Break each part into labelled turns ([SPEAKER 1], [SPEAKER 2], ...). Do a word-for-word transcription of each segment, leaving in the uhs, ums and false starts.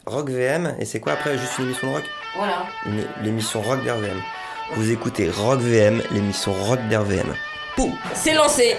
[SPEAKER 1] Rock V M, et c'est quoi après, juste une émission de rock?
[SPEAKER 2] Voilà.
[SPEAKER 1] Une- L'émission rock d'R V M. Vous écoutez Rock V M, l'émission rock d'R V M. Pouh,
[SPEAKER 2] c'est lancé.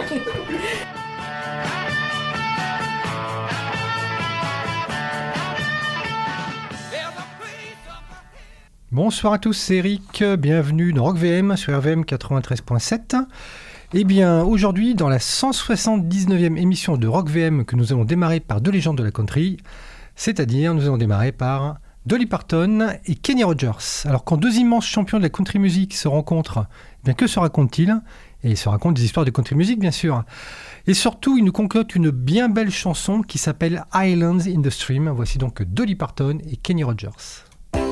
[SPEAKER 3] Bonsoir à tous, c'est Eric, bienvenue dans Rock V M sur R V M quatre-vingt-treize point sept. Eh bien, aujourd'hui, dans la cent soixante-dix-neuvième émission de Rock V M que nous allons démarrer par deux légendes de la country, c'est-à-dire nous allons démarrer par Dolly Parton et Kenny Rogers. Alors, quand deux immenses champions de la country music se rencontrent, eh bien, que se racontent-ils ? Et ils se racontent des histoires de country music, bien sûr. Et surtout, ils nous concoctent une bien belle chanson qui s'appelle Islands in the Stream. Voici donc Dolly Parton et Kenny Rogers.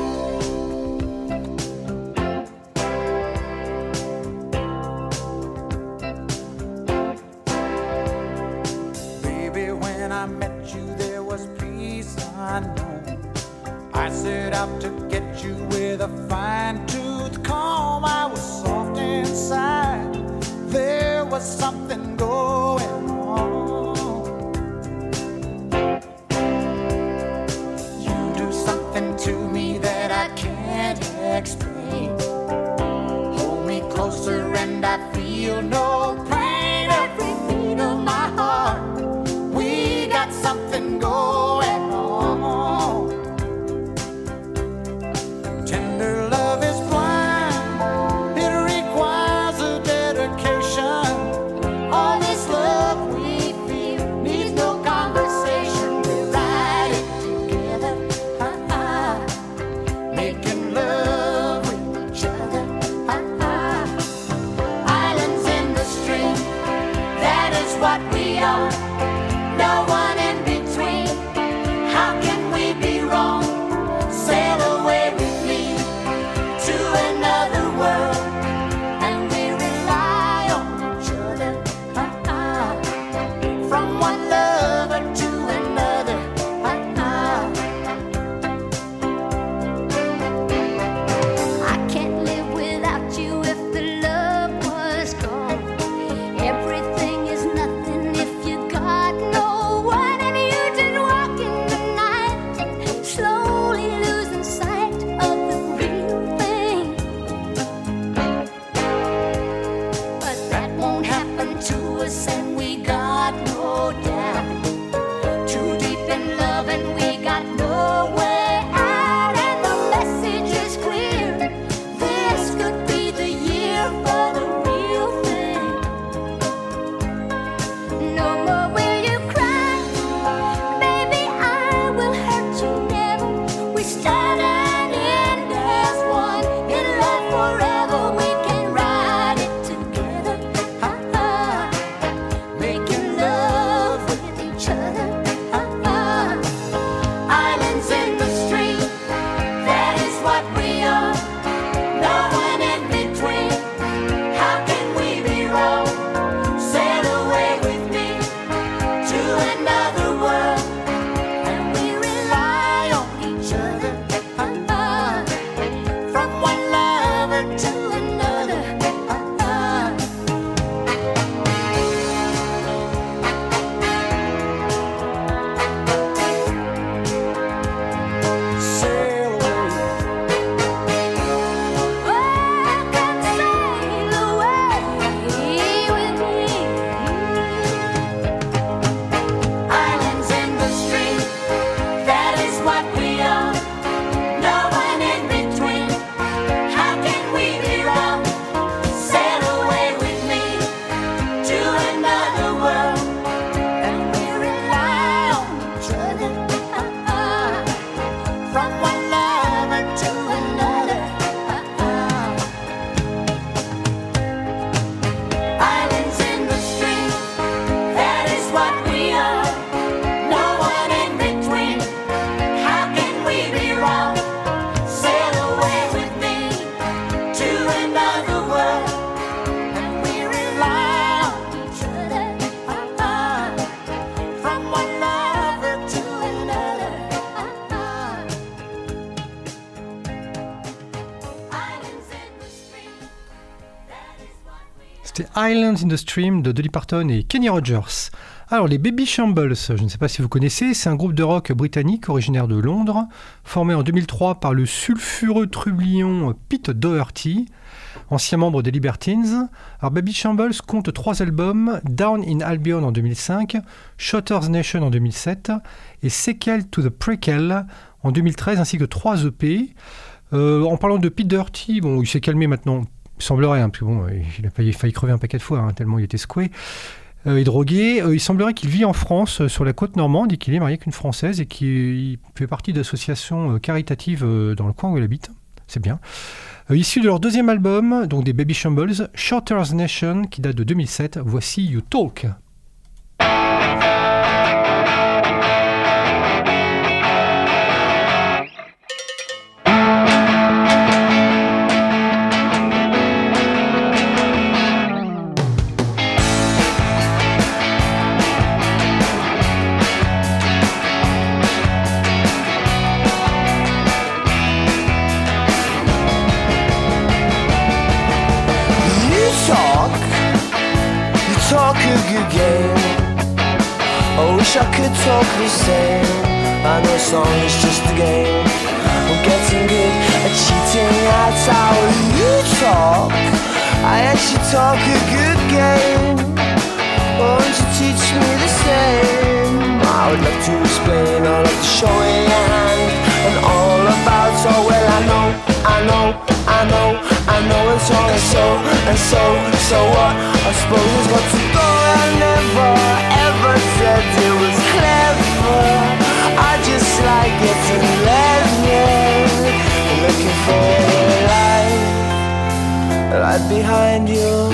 [SPEAKER 4] I set out to get you with a fine-tooth comb. I was soft inside. There was something going on. You do something to me that I can't explain. Hold me closer and I feel no pain. Every beat of my heart, we got something going on. Tender love is blind, it requires a dedication. All this love we feel needs no conversation. We ride it together, ah, ah, making love with each other, ah, ah. Islands in the stream.
[SPEAKER 3] C'était Islands in the Stream de Dolly Parton et Kenny Rogers. Alors, les Baby Shambles, je ne sais pas si vous connaissez, c'est un groupe de rock britannique originaire de Londres, formé en deux mille trois par le sulfureux trublion Pete Doherty, ancien membre des Libertines. Alors, Baby Shambles compte trois albums, Down in Albion en deux mille cinq, Shotter's Nation en deux mille sept et Sequel to the Prequel en deux mille treize, ainsi que trois E P. Euh, en parlant de Pete Doherty, bon, il s'est calmé maintenant. Il semblerait, hein, parce que bon, il a failli, failli crever un paquet de fois, hein, tellement il était secoué euh, et drogué. Euh, il semblerait qu'il vit en France, euh, sur la côte normande, et qu'il est marié avec une Française, et qu'il fait partie d'associations euh, caritatives euh, dans le coin où il habite. C'est bien. Euh, issu de leur deuxième album, donc des Baby Shambles, Shotter's Nation, qui date de deux mille sept, voici You Talk.
[SPEAKER 2] I could talk the same. I know song is just a game. I'm getting good at cheating, that's how you talk. I actually talk a good game. Won't you teach me the same? I would love to explain, I'd love to show you your hand. And all about, oh well I know, I know, I know, I know it's wrong and so, and so, so what? I suppose it's got to go. I never ever said it was clever. I just like getting level. Looking for a light, right behind you.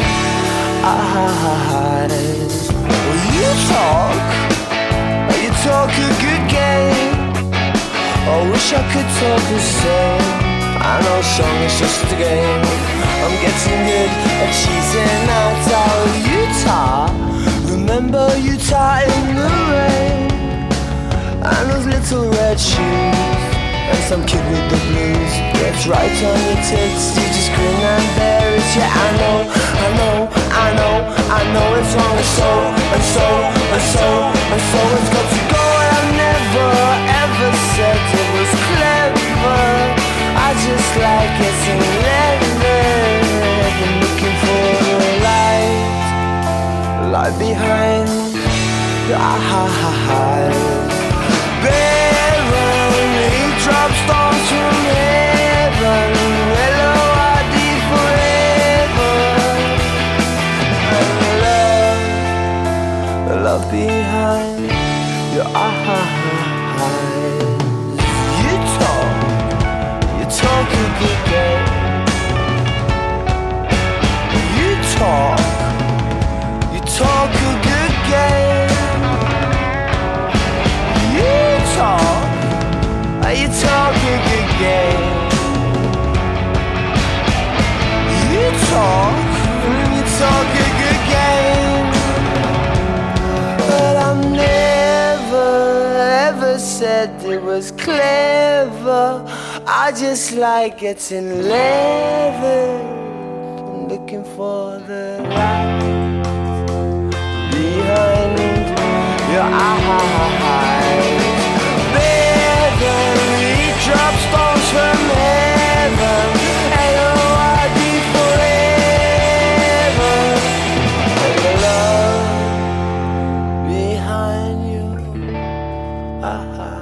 [SPEAKER 2] Eyes. Well, you talk, you talk a good game. I wish I could talk the same. I know song is just a game. I'm getting good at cheesing out how Utah. Remember Utah in the rain, and those little red shoes, and some kid with the blues gets right on your tits. You just grin and bear it. Yeah, I know, I know, I know, I know it's wrong and so, and so, and so, and so it's got to go. I never ever said it was clever. I just like getting level. Been looking for a light, light behind your eyes. Barren raindrops storms from heaven. Hello, I did forever. And love, love behind your eyes. You talk, you talk a good game. You talk, you talk a good game. You talk, you talk a good game. You talk, you talk a good game. But I never ever said it was clever. I just like getting level. I'm looking for the light behind your eyes. Beverly drop stones from heaven. L O I D forever. And the love behind your eyes.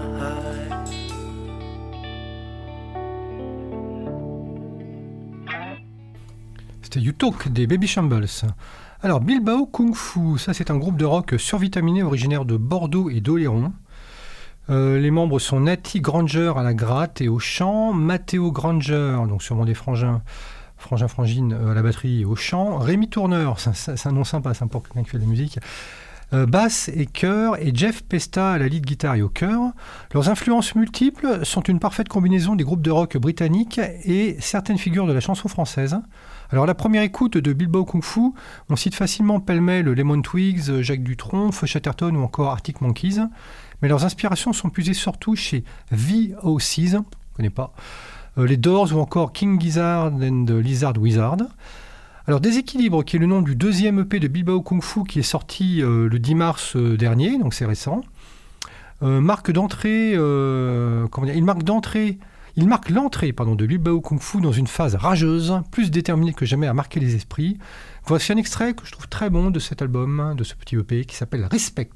[SPEAKER 3] C'était You Talk des Baby Shambles. Alors, Bilbao Kung Fu, ça c'est un groupe de rock survitaminé originaire de Bordeaux et d'Oléron. Euh, les membres sont Natty Granger à la gratte et au chant, Matteo Granger, donc sûrement des frangins, frangins frangines euh, à la batterie et au chant, Rémi Tourneur, c'est un, c'est un nom sympa, c'est pour quelqu'un qui fait de la musique, euh, basse et chœur, et Jeff Pesta à la lead guitare et au chœur. Leurs influences multiples sont une parfaite combinaison des groupes de rock britanniques et certaines figures de la chanson française. Alors, à la première écoute de Bilbao Kung Fu, on cite facilement pêle-mêle Lemon Twigs, Jacques Dutronc, Feu Chatterton ou encore Arctic Monkeys. Mais leurs inspirations sont puisées surtout chez V O Cs, je ne connais pas, euh, les Doors ou encore King Gizzard and Lizard Wizard. Alors Déséquilibre, qui est le nom du deuxième E P de Bilbao Kung Fu, qui est sorti euh, le dix mars euh, dernier, donc c'est récent, euh, marque d'entrée, euh, comment dire, il marque d'entrée, il marque l'entrée pardon, de Bilbao Kung Fu dans une phase rageuse, plus déterminée que jamais à marquer les esprits. Voici un extrait que je trouve très bon de cet album, de ce petit E P, qui s'appelle Respect.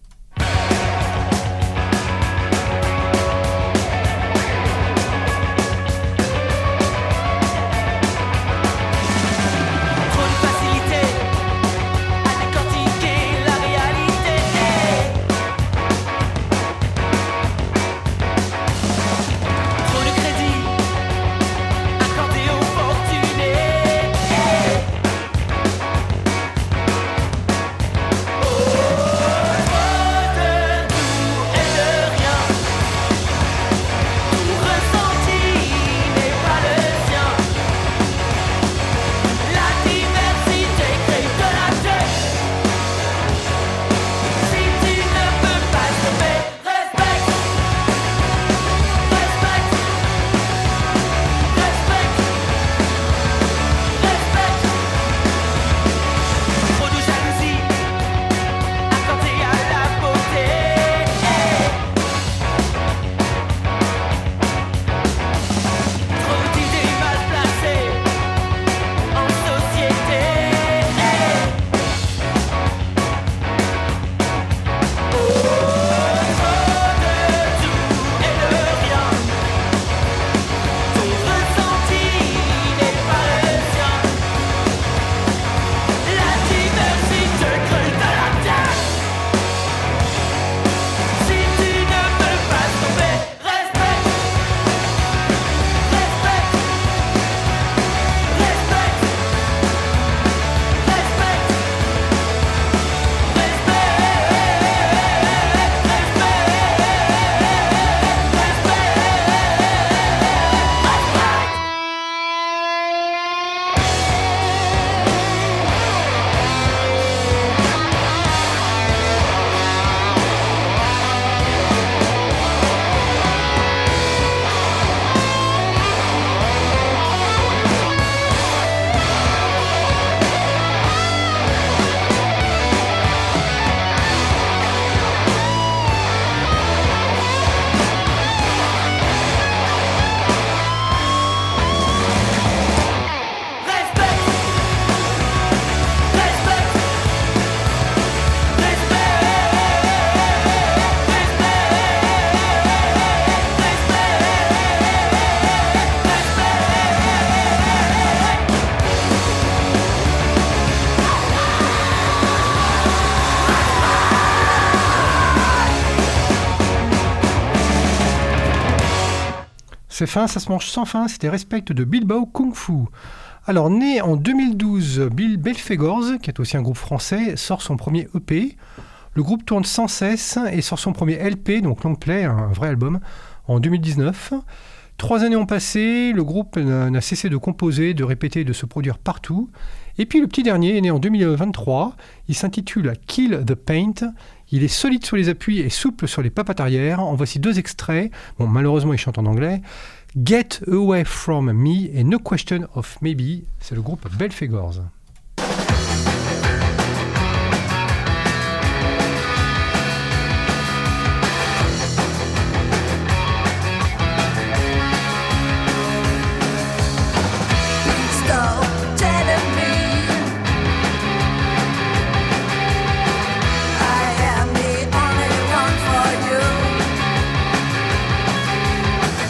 [SPEAKER 3] C'est fin, ça se mange sans fin, c'était Respect de Bilbao Kung Fu. Alors, né en deux mille douze, Bill Belfegors, qui est aussi un groupe français, sort son premier E P. Le groupe tourne sans cesse et sort son premier L P, donc long play, un vrai album, en deux mille dix-neuf. Trois années ont passé, le groupe n'a cessé de composer, de répéter et de se produire partout. Et puis le petit dernier est né en deux mille vingt-trois, il s'intitule Kill the Paint. Il est solide sur les appuis et souple sur les papates arrière. En voici deux extraits. Bon, malheureusement, il chante en anglais. Get Away From Me et No Question of Maybe. C'est le groupe Belfegors.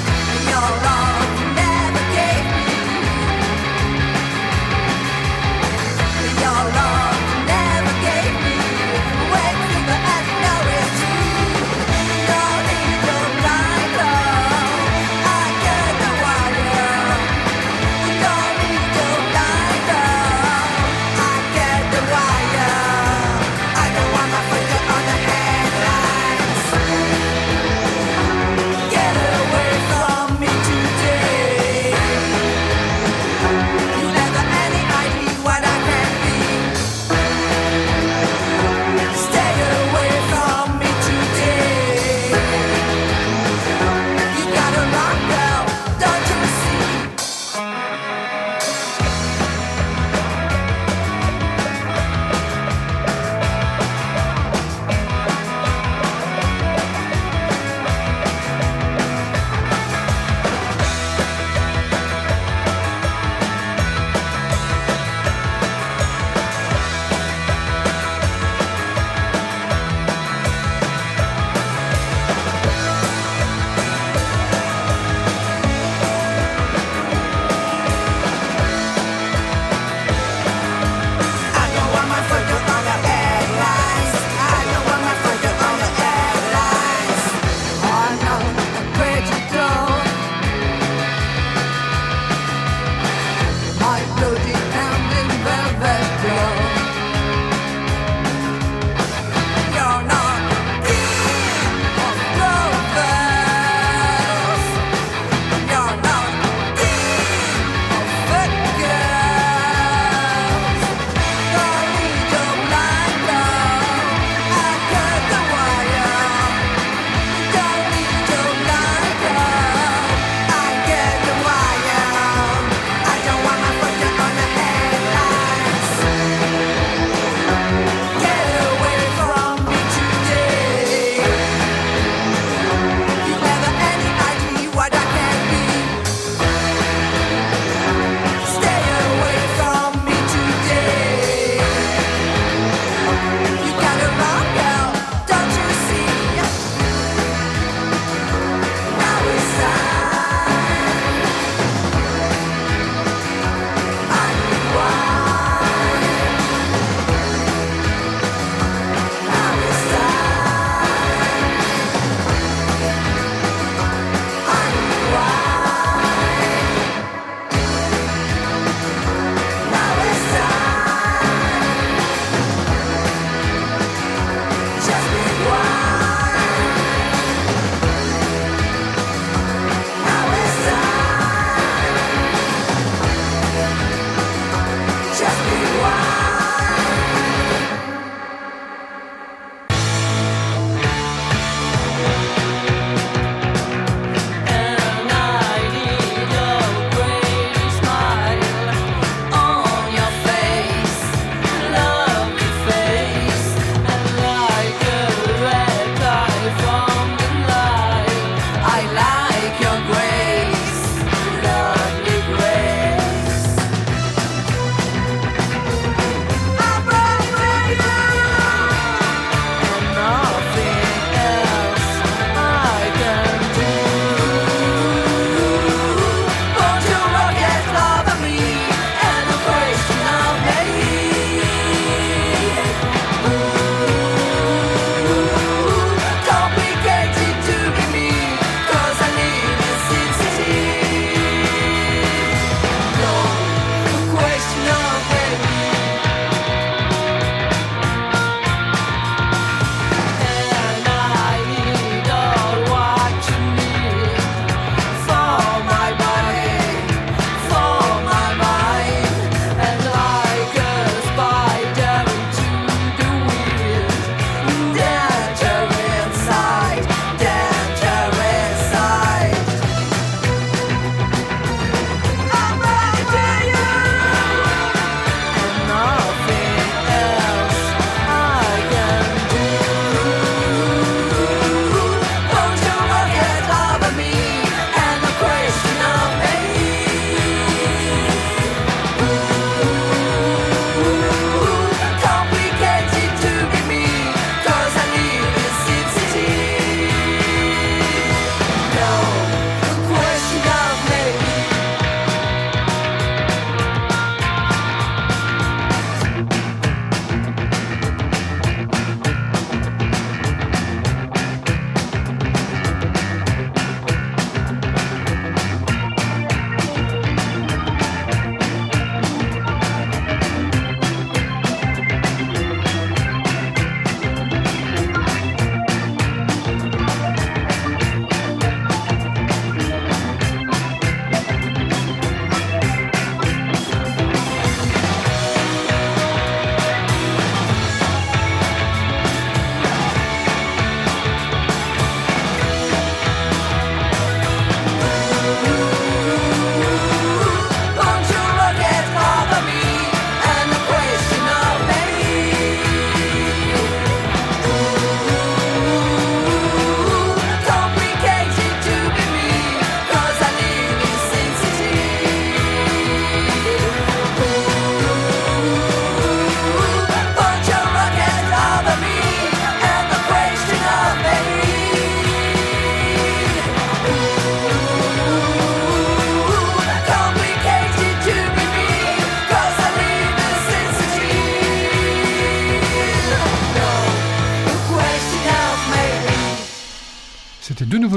[SPEAKER 2] Your love never gave me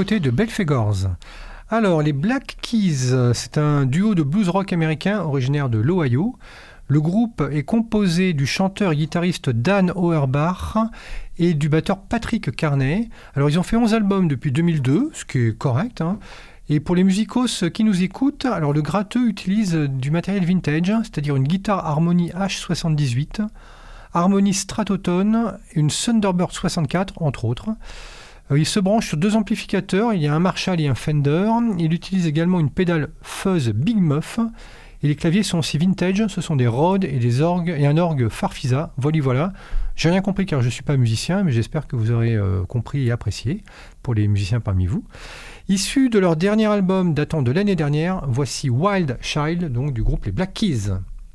[SPEAKER 3] côté de Belphégors. Alors, les Black Keys, c'est un duo de blues rock américain originaire de l'Ohio. Le groupe est composé du chanteur et guitariste Dan Auerbach et du batteur Patrick Carney. Alors, ils ont fait onze albums depuis deux mille deux, ce qui est correct, hein. Et pour les musicos qui nous écoutent, alors le gratteux utilise du matériel vintage, c'est-à-dire une guitare Harmony H soixante-dix-huit, Harmony Stratotone, une Thunderbird soixante-quatre, entre autres. Il se branche sur deux amplificateurs, il y a un Marshall et un Fender. Il utilise également une pédale Fuzz Big Muff. Et les claviers sont aussi vintage, ce sont des Rhodes et, des orgues, et un orgue Farfisa. Voilà, voilà. J'ai rien compris car je ne suis pas musicien, mais j'espère que vous aurez euh, compris et apprécié, pour les musiciens parmi vous. Issu de leur dernier album datant de l'année dernière, voici Wild Child, donc du groupe les Black Keys.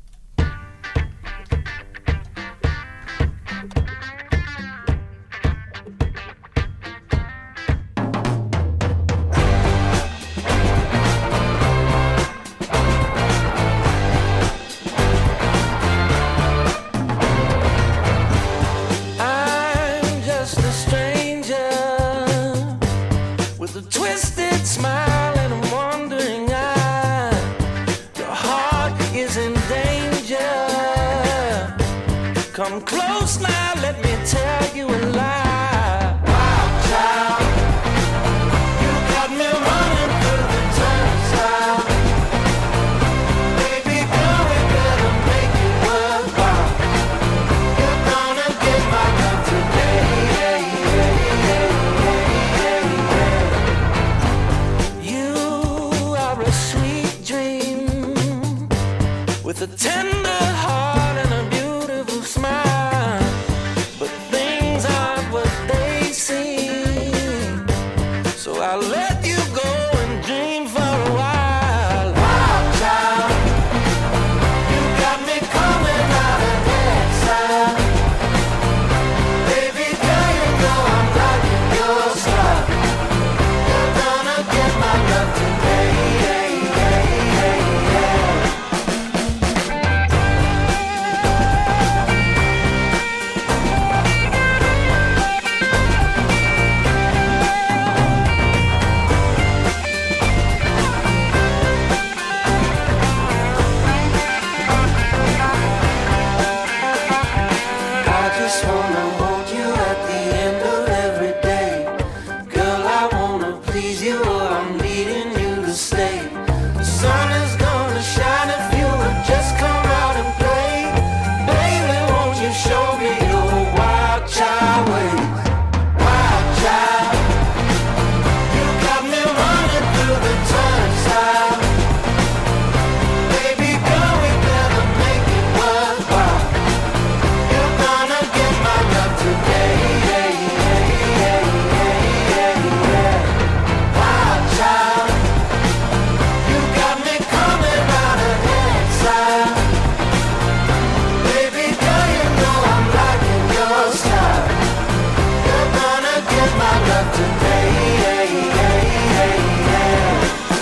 [SPEAKER 2] Come close now, let me tell you a lie. Wild child, you got me running through the turnstile. Baby girl, we better make it worthwhile. You're gonna get my love today. Yeah, yeah, yeah, yeah, yeah. You are a sweet dream with a tender heart and a beautiful smile, but things aren't what they seem, so I'll let you go and dream for a while. Wild child, you got me coming out of exile. Baby girl, you know I'm liking your style. You're gonna get my love today. Yeah, yeah, yeah, yeah. I just wanna hold you at the end of every day. Girl, I wanna please you or I'm needing you to stay. The sun is gonna shine if you would just come out and play. Baby, won't you show me your wild child ways? Wild child, you got me running through the turnstile. Baby girl, we better make it worthwhile. You're gonna get my love today. Yeah, yeah, yeah, yeah, yeah, yeah. Wild child, you got me coming out of exile. Baby girl, you know I'm liking your style. You're gonna get my love today. Yeah, yeah, yeah, yeah.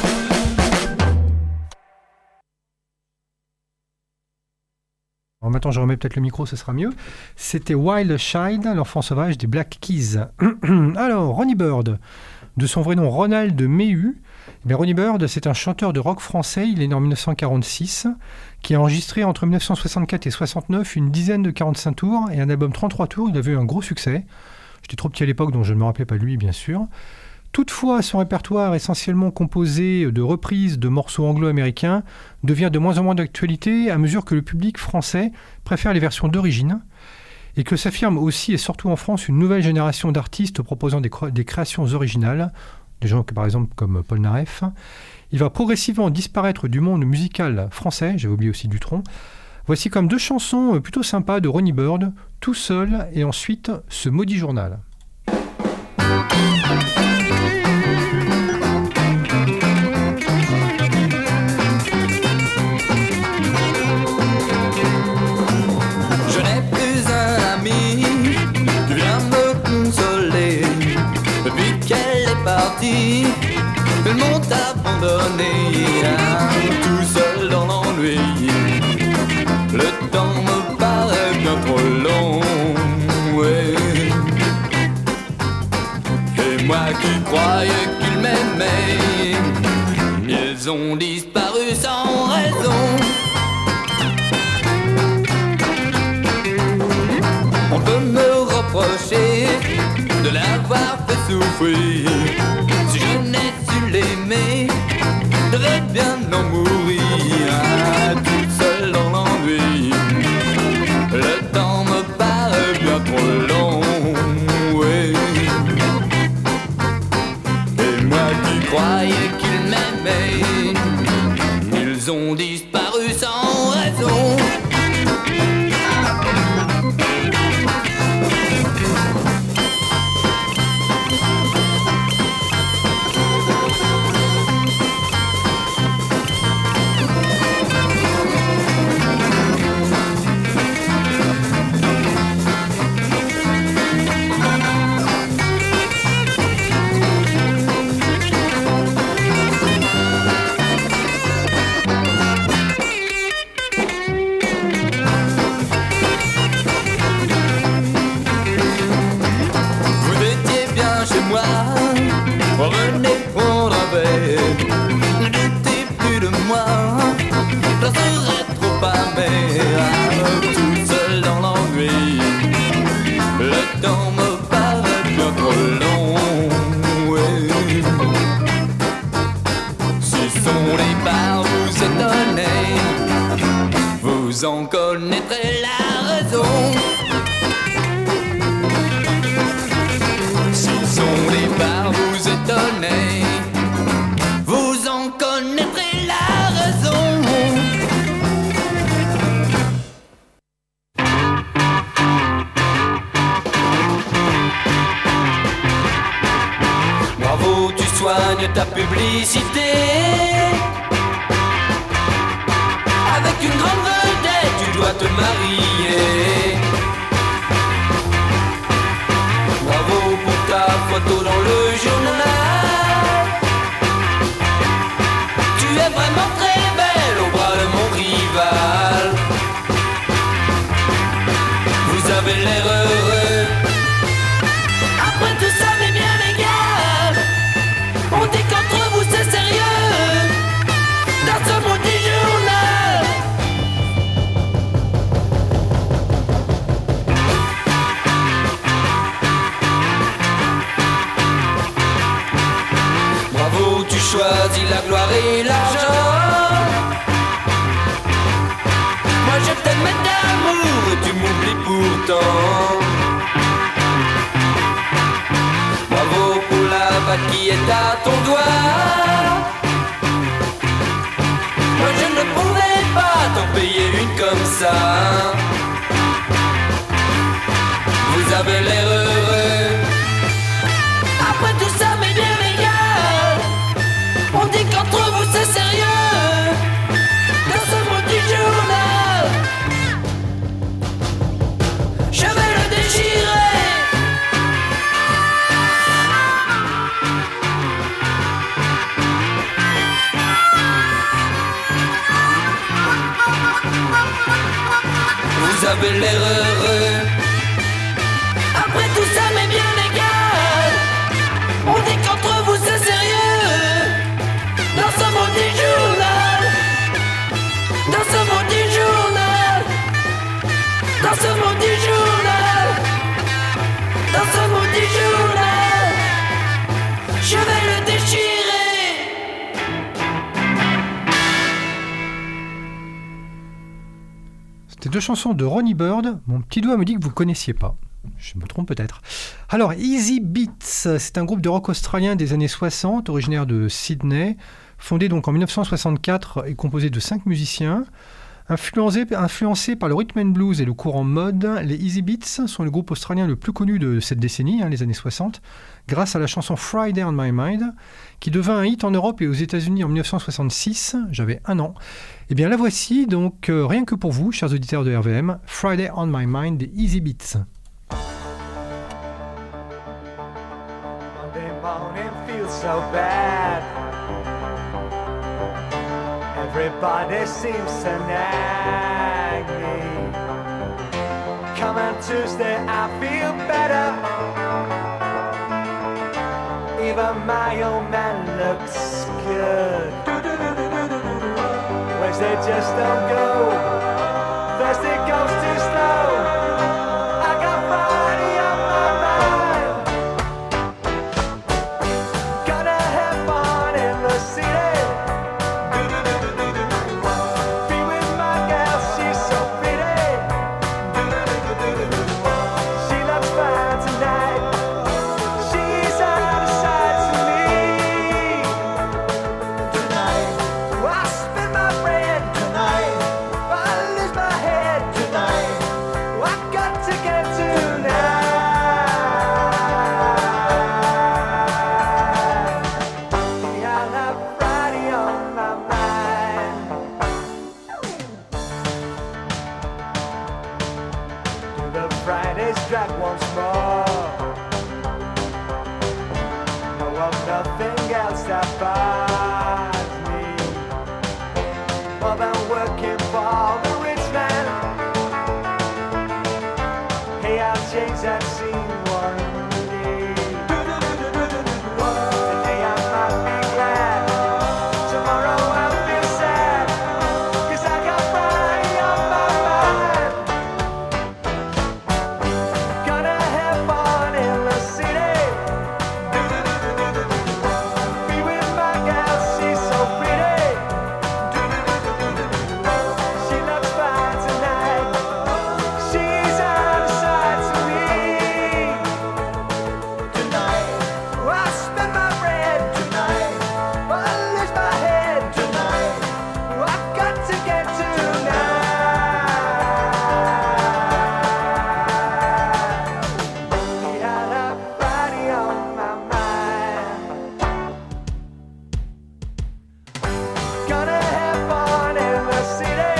[SPEAKER 3] Alors maintenant, je remets peut-être le micro, ce sera mieux. C'était Wild Child, l'enfant sauvage des Black Keys. Alors, Ronnie Bird, de son vrai nom Ronald Méhu. Eh bien, Ronnie Bird, c'est un chanteur de rock français. Il est né en dix-neuf cent quarante-six, qui a enregistré entre dix-neuf cent soixante-quatre et soixante-neuf une dizaine de quarante-cinq tours et un album trente-trois tours. Il avait eu un gros succès. J'étais trop petit à l'époque, donc je ne me rappelais pas de lui, bien sûr. Toutefois, son répertoire essentiellement composé de reprises de morceaux anglo-américains devient de moins en moins d'actualité à mesure que le public français préfère les versions d'origine et que s'affirme aussi et surtout en France une nouvelle génération d'artistes proposant des, cr- des créations originales, des gens que, par exemple comme Paul Naref. Il va progressivement disparaître du monde musical français, j'ai oublié aussi Dutronc. Voici comme deux chansons plutôt sympas de Ronnie Bird, Tout seul et ensuite Ce maudit journal.
[SPEAKER 5] Je n'ai plus un ami qui vient me consoler. Depuis qu'elle est partie, ils m'ont abandonné, tout seul dans l'ennui. Le temps me paraît bien trop long, ouais. Et moi qui croyais qu'il m'aimaient. Ils ont disparu sans raison. On peut me reprocher de l'avoir fait souffrir. Si je n'ai su l'aimer, je devais bien en mourir, ah, toute seule dans l'ennui. Le temps me paraît bien trop long, oui. Et moi qui croyais qu'ils m'aimaient, ils ont disparu sans raison. Revenez prendre un verre, ne doutez plus de moi, je serai trop amère, toute seule dans l'ennui. Le temps me paraît bien trop long, oui. Si son départ vous étonnait, vous en connaîtrez la raison. Son départ vous étonnait, vous en connaîtrez la raison. Bravo, tu soignes ta publicité. Avec une grande vedette, tu dois te marier. Bravo pour ta photo dans le journal. Tu es vraiment très belle au bras de mon rival. Vous avez l'air heureux. Après tout ça m'est bien égal. On dit qu'entre vous c'est sérieux. Dans ce maudit journal. Bravo, tu choisis la gloire et l'argent. Moi je t'aimais d'amour et tu m'oublies pourtant. Bravo pour la bague qui est à ton doigt. Moi je ne pouvais pas t'en payer une comme ça. Vous avez l'air heureux. Après tout ça m'est bien égal. On dit qu'entre vous c'est sérieux. Dans ce maudit journal, je vais le déchirer. Vous avez l'air heureux. Après tout ça m'est bien égal. On dit qu'entre vous c'est sérieux. Dans ce maudit journal, dans ce maudit journal, dans ce maudit journal, dans ce maudit journal, je vais le déchirer.
[SPEAKER 3] C'était deux chansons de Ronnie Bird. Mon petit doigt me dit que vous ne connaissiez pas. Je me trompe peut-être. Alors, Easy Beats, c'est un groupe de rock australien des années soixante, originaire de Sydney, fondé donc en dix-neuf cent soixante-quatre et composé de cinq musiciens. Influencé, influencé par le rhythm and blues et le courant mod, les Easy Beats sont le groupe australien le plus connu de cette décennie, hein, les années soixante, grâce à la chanson Friday on My Mind, qui devint un hit en Europe et aux États-Unis en dix-neuf cent soixante-six. J'avais un an. Eh bien, la voici, donc, euh, rien que pour vous, chers auditeurs de R V M, Friday on My Mind des Easy Beats.
[SPEAKER 2] Monday morning feels so bad. Everybody seems to nag me. Come on Tuesday, I feel better. even my old man looks good. Wednesday just don't go, Thursday goes too slow. I got Friday on my mind. Gonna have fun in the city. Be with my gal, she's so pretty. She looks fine tonight. She's out of sight to me. Tonight, I spend my bread. Tonight, I lose my head. Tonight, I got to get tonight. Yeah, I have Friday on my mind. Do the Fridays drag once more? Know of nothing else that binds me more than working for the rich man. Hey, I'll change that scene one day. Today I might be glad, tomorrow I'll feel sad, 'cause I got Friday on my mind. Gonna have fun in the city. Be with my gal, she's so pretty. She looks fine tonight. She's out of sight to me. Tonight, I spend my bread. Tonight, I lose my head. Tonight, I've got to get tonight. Yeah, I have Friday on my mind. Gonna have fun in the city.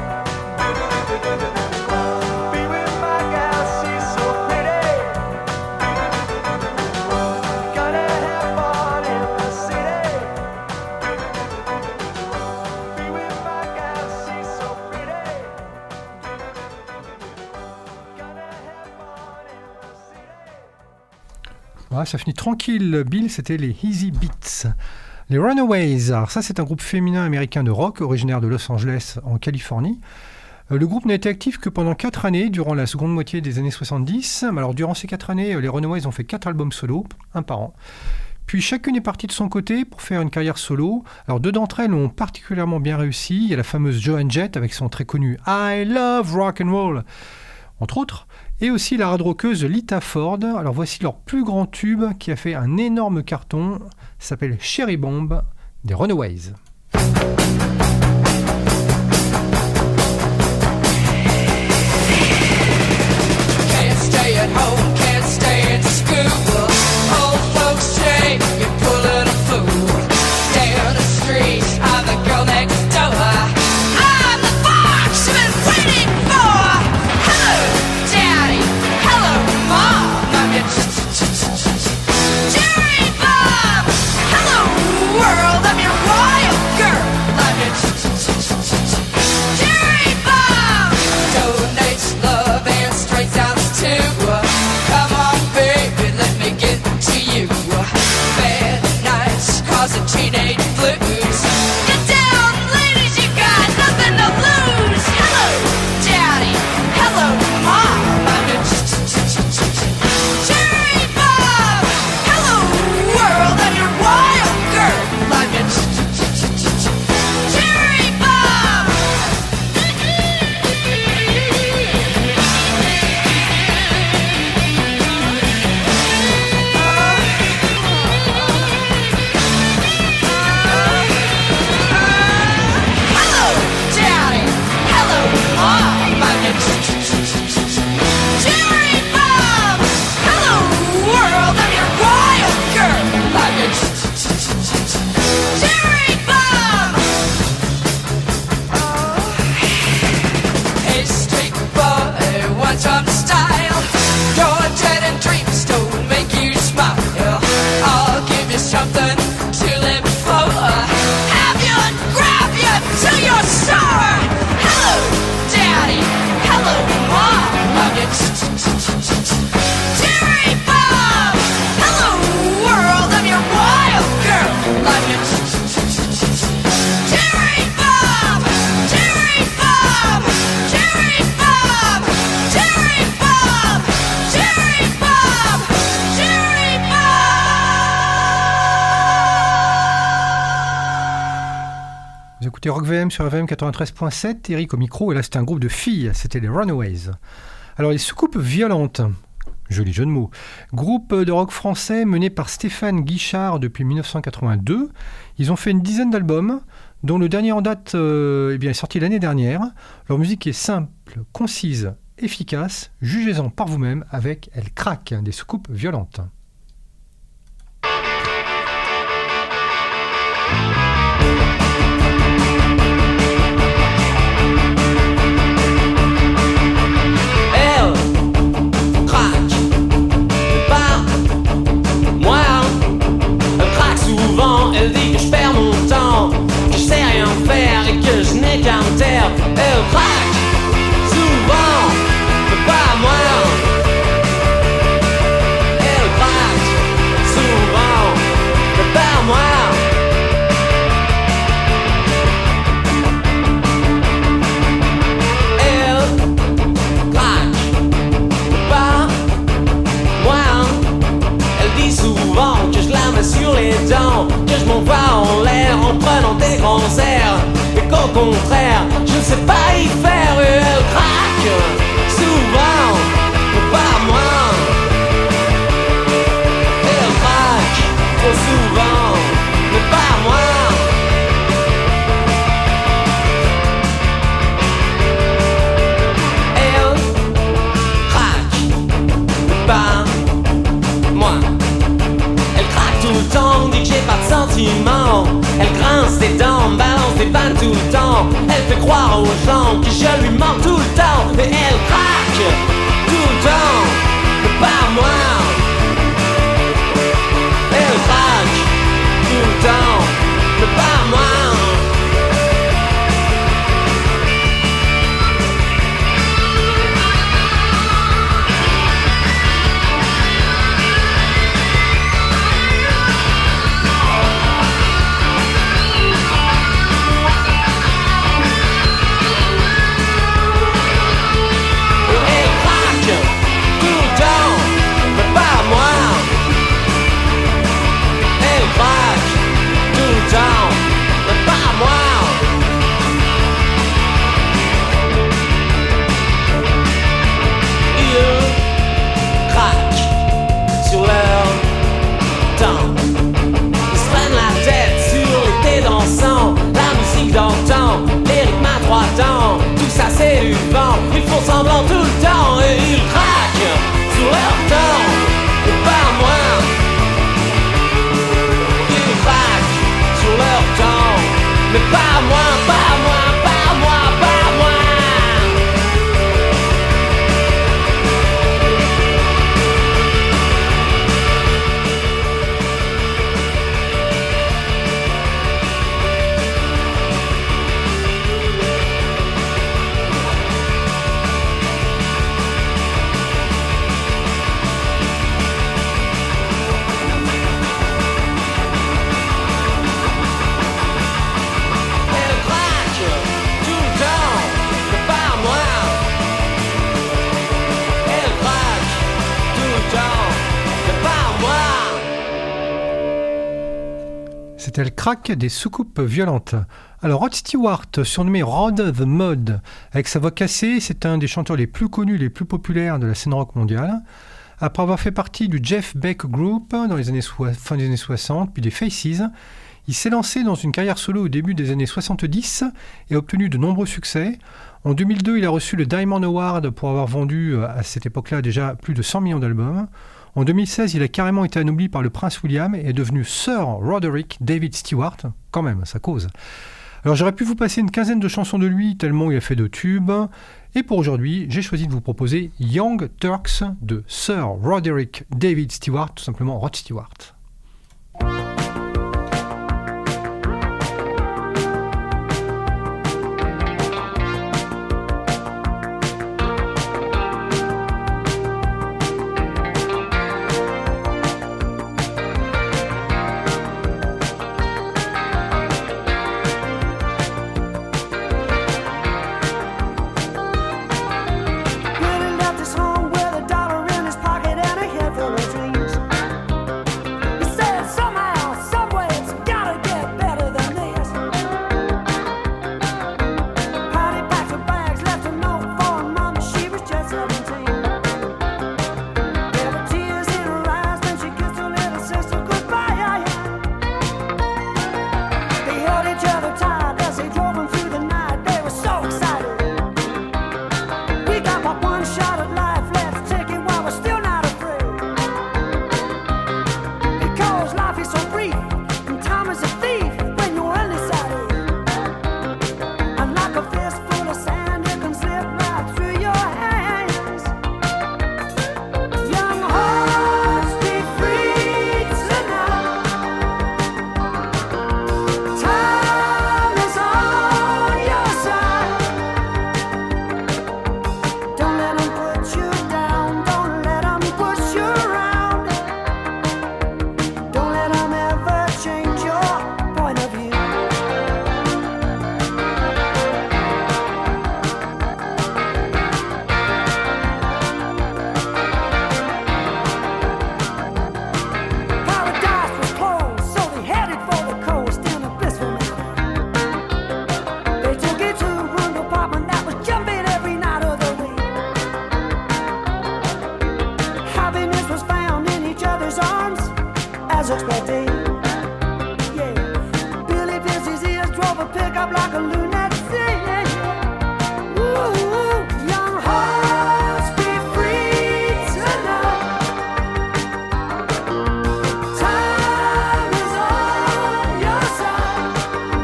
[SPEAKER 2] Be with my gal, she's so pretty. Gonna have fun in the city. Be with my gal, she's so pretty. Gonna have fun in the city.
[SPEAKER 3] Ouais, ça finit tranquille, Bill, c'était les Easy Beats. Les Runaways, alors ça c'est un groupe féminin américain de rock originaire de Los Angeles en Californie. Euh, Le groupe n'a été actif que pendant quatre années durant la seconde moitié des années soixante-dix. Mais alors durant ces quatre années, euh, les Runaways ont fait quatre albums solo, un par an. Puis chacune est partie de son côté pour faire une carrière solo. Alors deux d'entre elles ont particulièrement bien réussi. Il y a la fameuse Joan Jett avec son très connu I Love Rock and Roll, entre autres, et aussi la hard rockeuse Lita Ford. Alors voici leur plus grand tube qui a fait un énorme carton, ça s'appelle Cherry Bomb des Runaways.
[SPEAKER 5] Can't stay at home, can't stay at school. Old folks say you're pulling a fool. Down the street, I'm the girl next door. I'm the fox you've been waiting for. Hello, Daddy. Hello, Mom. I'm your Jerry Bob. Hello, world. I'm your wild girl. I'm your Jerry Bob. Donates love and straight sounds too. Come on, baby, let me
[SPEAKER 3] Vous écoutez Rock V M sur R V M quatre-vingt-treize point sept, Eric au micro, et là c'était un groupe de filles, c'était les Runaways. Alors les Soucoupes Violentes, joli jeu de mots, groupe de rock français mené par Stéphane Guichard depuis dix-neuf cent quatre-vingt-deux. Ils ont fait une dizaine d'albums, dont le dernier en date euh, eh bien, est sorti l'année dernière. Leur musique est simple, concise, efficace, jugez-en par vous-même avec Elle craque, des Soucoupes Violentes.
[SPEAKER 6] Elle dit que je perds mon temps, que je sais rien faire et que je n'ai qu'à me taire. Elle craque souvent, mais pas moi. Elle craque souvent, mais pas moi. Elle craque, mais pas moi. Elle dit souvent que je la mets sur les dents, que je m'envoie en l'air en prenant des grands airs, et qu'au contraire, je ne sais pas y faire. Et elle craque souvent, mais pas moi. Elle craque trop souvent, mais pas moi. Elle craque, mais pas moi. Elle craque tout le temps, dit que j'ai pas de sentiments. Elle grince des dents, balance des vannes tout le temps. Elle fait croire aux gens que je lui mens tout le temps. Et elle craque tout le temps, mais pas moi. Elle craque tout le temps, mais pas moi. Tout ça c'est du vent, ils font semblant tout le temps et ils craquent sur leur temps, et pas moi. Ils craquent sur leur temps, mais pas moi, pas moi, pas moi, pas moi.
[SPEAKER 3] C'était le crack des Soucoupes Violentes. Alors Rod Stewart, surnommé Rod the Mod, avec sa voix cassée, c'est un des chanteurs les plus connus, les plus populaires de la scène rock mondiale. Après avoir fait partie du Jeff Beck Group dans les années so- fin des années soixante, puis des Faces, il s'est lancé dans une carrière solo au début des années soixante-dix et a obtenu de nombreux succès. En deux mille deux, il a reçu le Diamond Award pour avoir vendu à cette époque-là déjà plus de cent millions d'albums. En deux mille seize, il a carrément été anobli par le prince William et est devenu Sir Roderick David Stewart. Quand même, ça cause. Alors j'aurais pu vous passer une quinzaine de chansons de lui, tellement il a fait de tubes. Et pour aujourd'hui, j'ai choisi de vous proposer Young Turks de Sir Roderick David Stewart, tout simplement Rod Stewart.
[SPEAKER 2] Running out this home with a dollar in his pocket and a head full of dreams. up like a lunatic. Ooh, young hearts be free tonight. Time is on your side.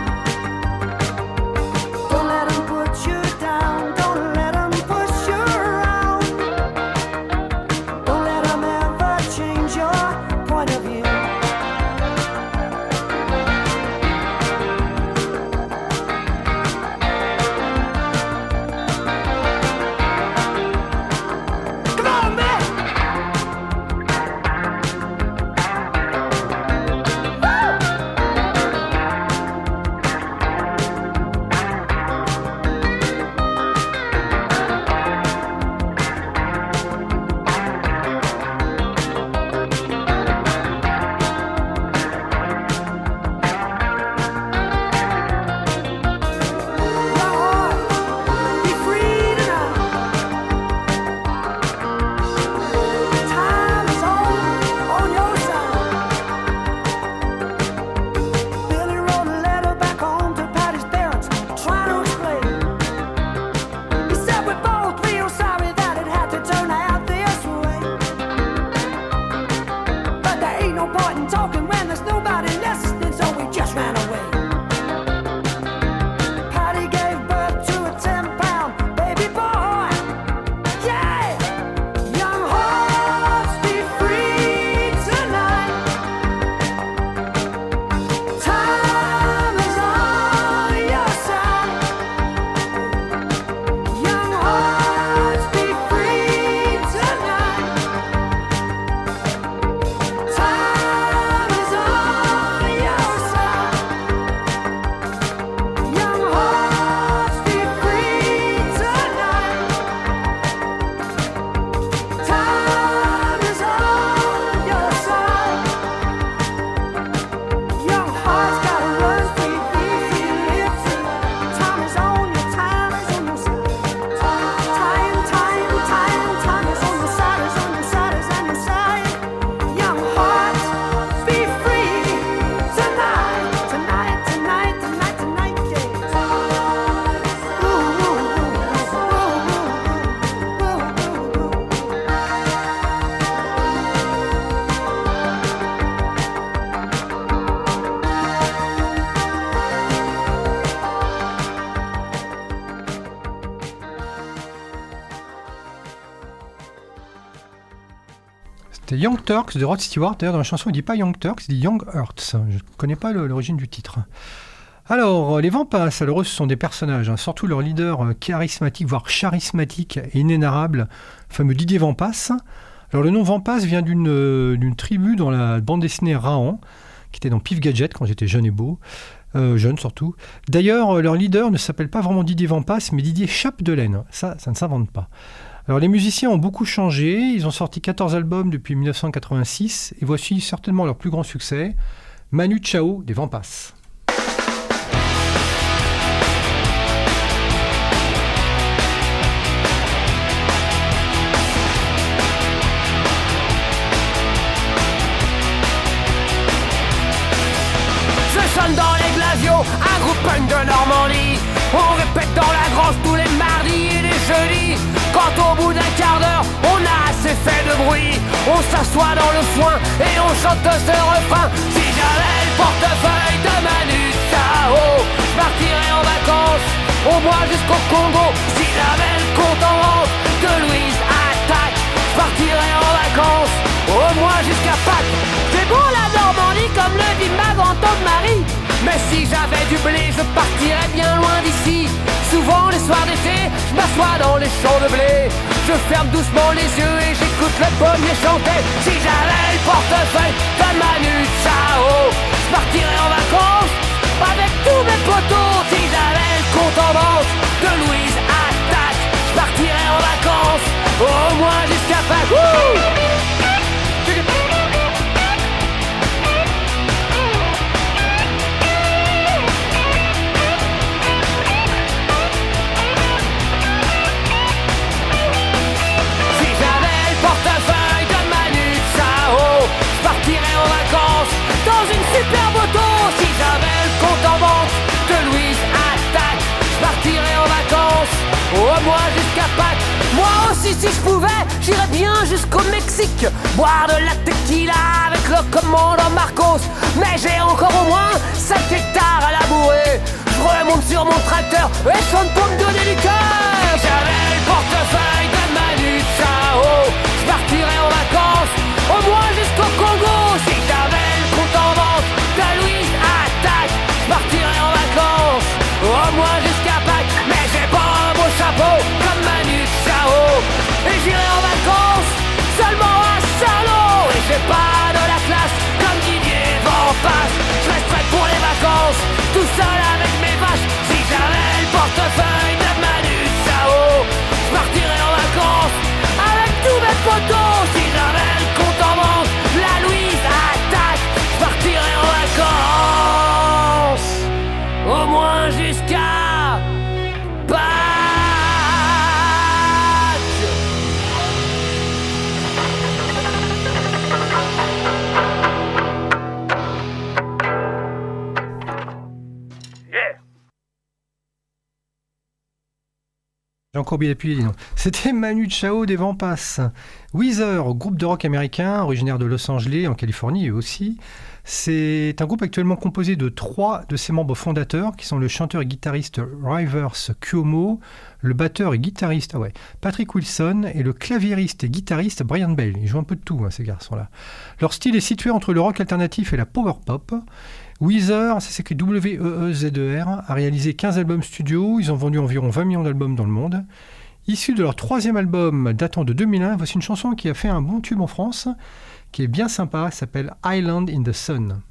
[SPEAKER 2] Don't let them put you down. Don't let them push you around. Don't let them ever change your point of view. Come on, man! Be free tonight. Time is on, on your side. Billy wrote a letter back home to Patty's parents, trying to explain. He said we both feel sorry that it had to turn out this way. But there ain't no point in talking when there's nobody listening, so we just ran away. Patty gave birth to a ten-pound baby boy. Yeah! Young hearts be free tonight. Time is on your side. Young hearts be free tonight. Time is on your side. Young hearts be free tonight. Time is on your side. Young hearts gotta run free, free, free, live free. Time is on your, time is on your side. Time, time, time, time is on your side, is on your side, is on your side. Young hearts be free tonight, tonight, tonight, tonight, tonight, yeah. Ooh, ooh, ooh, ooh, ooh, ooh, ooh.
[SPEAKER 3] C'était Young Turks de Rod Stewart. D'ailleurs, dans la chanson, il dit pas Young Turks, il dit Young Hearts. Je ne connais pas le- l'origine du titre. Alors, les Vampas, alors eux, ce sont des personnages, hein, surtout leur leader euh, charismatique, voire charismatique et inénarrable, le fameux Didier Vampas. Alors, le nom Vampas vient d'une euh, d'une tribu dans la bande dessinée Rahan, qui était dans Pif Gadget quand j'étais jeune et beau, euh, jeune surtout. D'ailleurs, euh, leur leader ne s'appelle pas vraiment Didier Vampas, mais Didier Chape de Laine. Ça, ça ne s'invente pas. Alors, les musiciens ont beaucoup changé. Ils ont sorti quatorze albums depuis mille neuf cent quatre-vingt-six. Et voici certainement leur plus grand succès, Manu Chao des Vampas.
[SPEAKER 6] Je sonne dans les glaciaux, un groupe punk de Normandie. On répète dans la grange tous les mardis et les jeudis. Quand au bout d'un quart d'heure, on a assez fait de bruit, on s'assoit dans le foin et on chante ce refrain. Si j'avais le portefeuille de Manu Chao, je partirais en vacances, au moins jusqu'au Congo. Si j'avais le compte en banque de Louise Attaque, je partirais en vacances, au moins jusqu'à Pâques. C'est bon la Normandie comme le dit ma grand-tante Marie. Mais si j'avais du blé, je partirais bien loin d'ici. Souvent les soirs d'été, je m'assois dans les champs de blé. Je ferme doucement les yeux et j'écoute le pommier chanter. Si j'avais le portefeuille de Manu Chao, je partirais en vacances avec tous mes potos. Si j'avais le compte en banque de Louise Attaque, je partirais en vacances, au moins jusqu'à Pâques. Wouh! Dans une superbe auto, si j'avais le compte en banque de Louise Attaque. au moins jusqu'à Pâques. Moi aussi si je pouvais, j'irais bien jusqu'au Mexique, boire de la tequila avec le commandant Marcos. Mais j'ai encore au moins cinq hectares à labourer. Je remonte sur mon tracteur et je chante pour me donner du cœur. Si j'avais le portefeuille de Manu Chao, je partirais en vacances, au moins jusqu'au Congo. Si j'avais le compte en banque de Louise Attaque, je partirais en vacances, au moins jusqu'à Pâques. Mais j'ai pas un beau chapeau comme Manu Chao, et j'irai en vacances seulement à Saint-Lô. Et j'ai pas de la classe comme Didier Van Passe. Je resterai pour les vacances tout seul avec mes vaches. Si j'avais le portefeuille de Manu Chao, je partirais en vacances avec tous mes photos. Si j'avais le compte en banque, la Louise Attaque, je partirais en vacances, au moins jusqu'à Pâques.
[SPEAKER 3] J'ai encore oublié d'appuyer, dis donc. C'était Manu Chao des Vents Passent. Weezer, groupe de rock américain, originaire de Los Angeles, en Californie eux aussi. C'est un groupe actuellement composé de trois de ses membres fondateurs, qui sont le chanteur et guitariste Rivers Cuomo, le batteur et guitariste ah ouais, Patrick Wilson et le claviériste et guitariste Brian Bell. Ils jouent un peu de tout, hein, ces garçons-là. Leur style est situé entre le rock alternatif et la power pop. Weezer, ça s'écrit W E E Z E R, a réalisé quinze albums studio, ils ont vendu environ vingt millions d'albums dans le monde. Issu de leur troisième album datant de deux mille un, voici une chanson qui a fait un bon tube en France, qui est bien sympa, elle s'appelle Island in the Sun.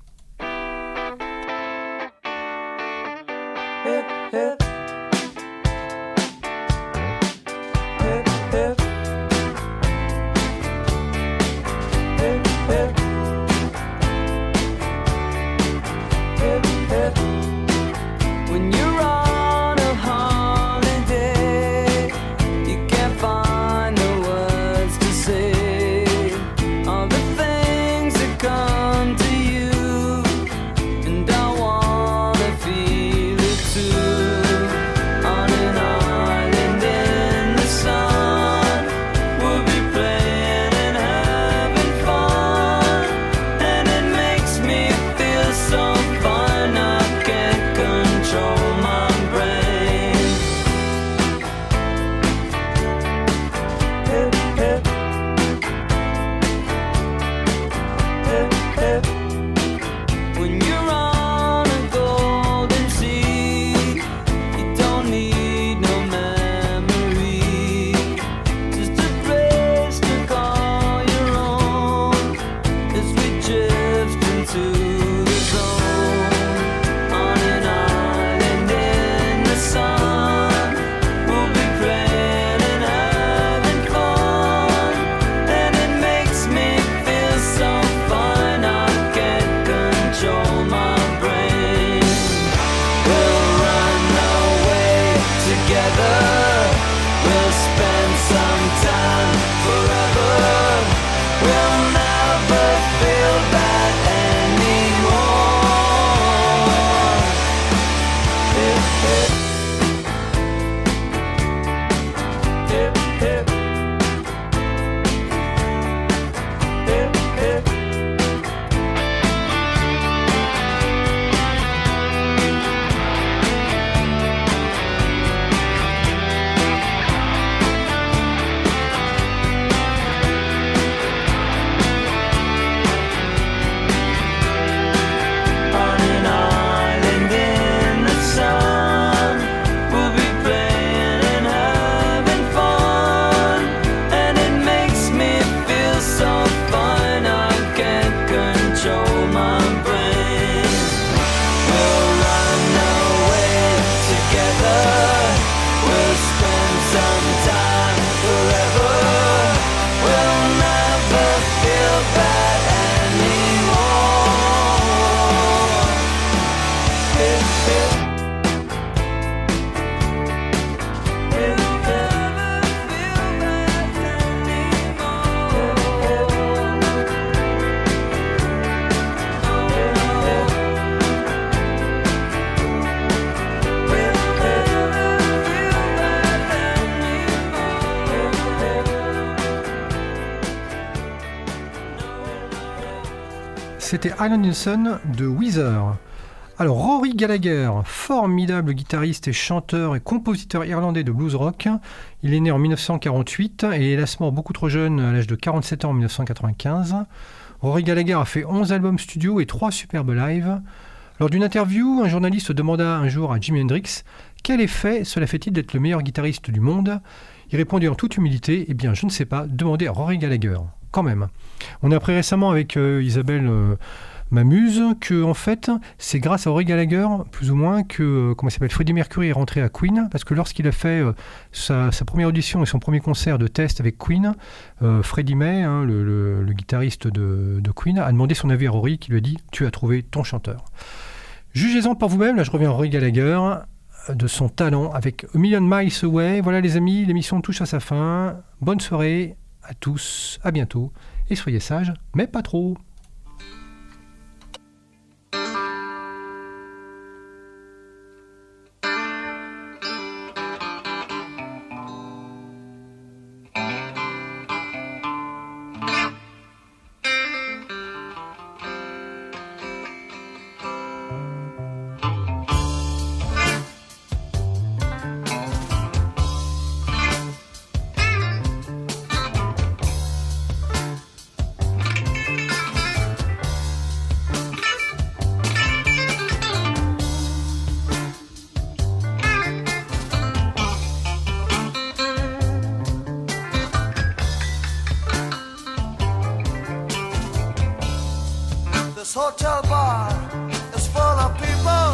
[SPEAKER 2] On an island in the sun.
[SPEAKER 3] c'était Island in the Sun de Weezer. Alors Rory Gallagher, formidable guitariste et chanteur et compositeur irlandais de blues rock. Il est né en dix-neuf cent quarante-huit et hélas mort beaucoup trop jeune à l'âge de quarante-sept ans en dix-neuf cent quatre-vingt-quinze. Rory Gallagher a fait onze albums studio et trois superbes lives. Lors d'une interview, un journaliste demanda un jour à Jimi Hendrix « Quel effet cela fait-il d'être le meilleur guitariste du monde ?» Il répondit en toute humilité « Eh bien, je ne sais pas, demandez à Rory Gallagher. » Quand même. On a appris récemment avec euh, Isabelle... Euh, m'amuse que en fait c'est grâce à Rory Gallagher plus ou moins que euh, comment il s'appelle Freddie Mercury est rentré à Queen, parce que lorsqu'il a fait euh, sa, sa première audition et son premier concert de test avec Queen, euh, Freddie May, hein, le, le, le guitariste de, de Queen, a demandé son avis à Rory, qui lui a dit tu as trouvé ton chanteur. Jugez-en par vous-même. Là je reviens à Rory Gallagher, de son talent avec A Million Miles Away. Voilà les amis, l'émission touche à sa fin. Bonne soirée à tous, à bientôt et soyez sages mais pas trop.
[SPEAKER 2] This hotel bar is full of people.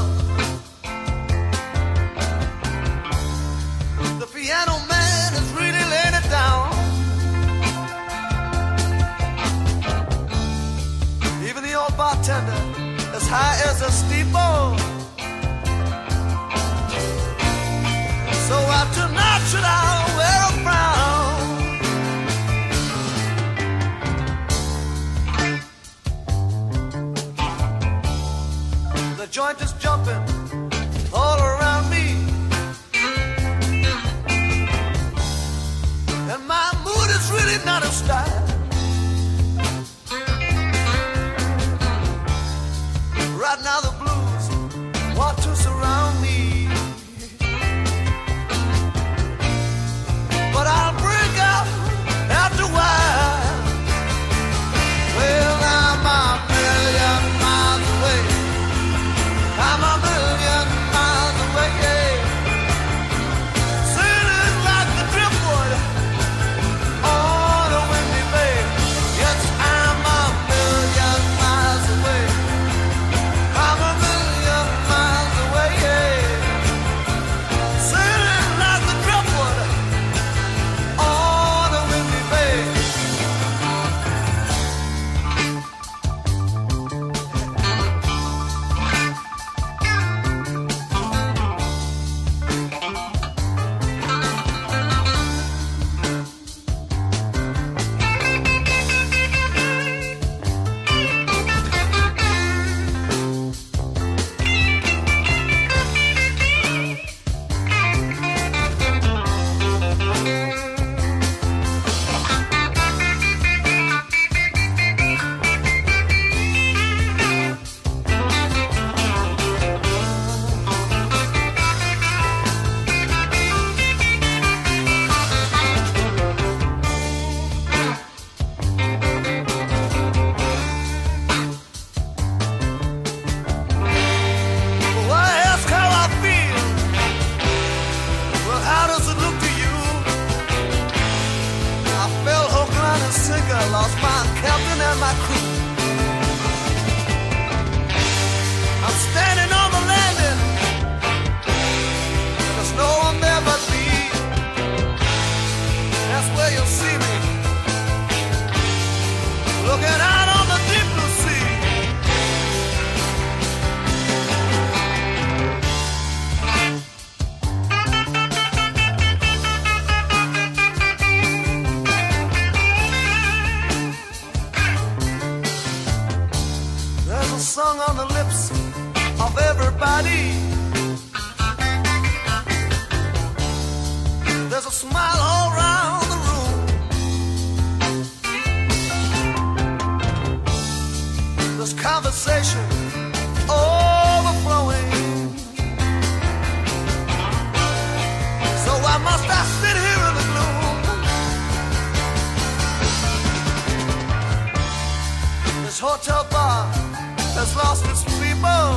[SPEAKER 2] The piano man is really laying it down. Even the old bartender, as high as a steeple. So after night should I wear a frown? The joint is jumping all around me, and my mood is really not in style. Right now the blues want to surround me, but I'll break out after a while. Well, I'm a million miles away. I'm a million miles away, yeah. Sailing like the driftwood on a windy bay. Yes, I'm a million miles away. I'm a million miles away, yeah. Sailing like the driftwood on a windy bay. Why ask how I feel? Well, how does it look to you? I fell hook, line, and sinker, lost my captain and my crew. I'm standing on the landing, and there's no one there but me. That's where you'll see me, looking out on the deep blue sea. There's a song on the lips of everybody. There's a smile all around the room. There's hotel bar has lost its people.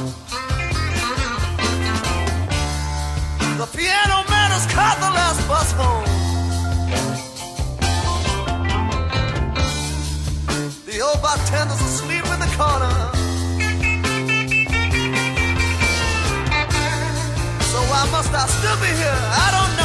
[SPEAKER 2] The piano man has caught the last bus home. The old bartender's asleep in the corner. So why must I still be here? I don't know.